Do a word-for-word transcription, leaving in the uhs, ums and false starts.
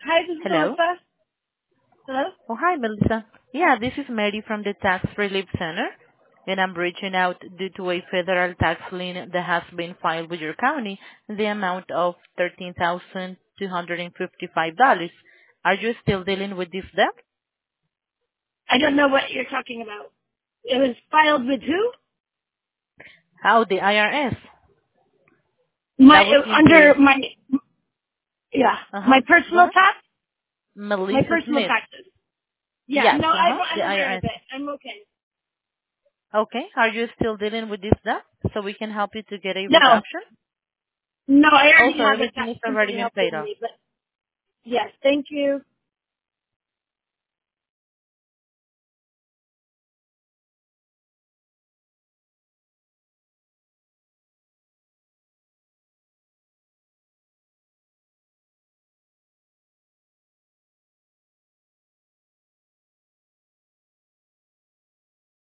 Hi, this is Hello? Melissa. Hello? Oh, hi, Melissa. Yeah, this is Mary from the Tax Relief Center, and I'm reaching out due to a federal tax lien that has been filed with your county in the amount of thirteen thousand two hundred fifty-five dollars. Are you still dealing with this debt? I don't know what you're talking about. It was filed with who? How the I R S? My That was in under case, my yeah, uh-huh, my go personal ahead. tax, my Melissa personal Smith. taxes. Yeah, Yes, no, I'm uh-huh, the I'm aware of I R S. it. I'm okay. Okay, are you still dealing with this debt so we can help you to get a No, reduction? no, I already Also, have a everything tax is already company been paid helping off. me. But yes, thank you.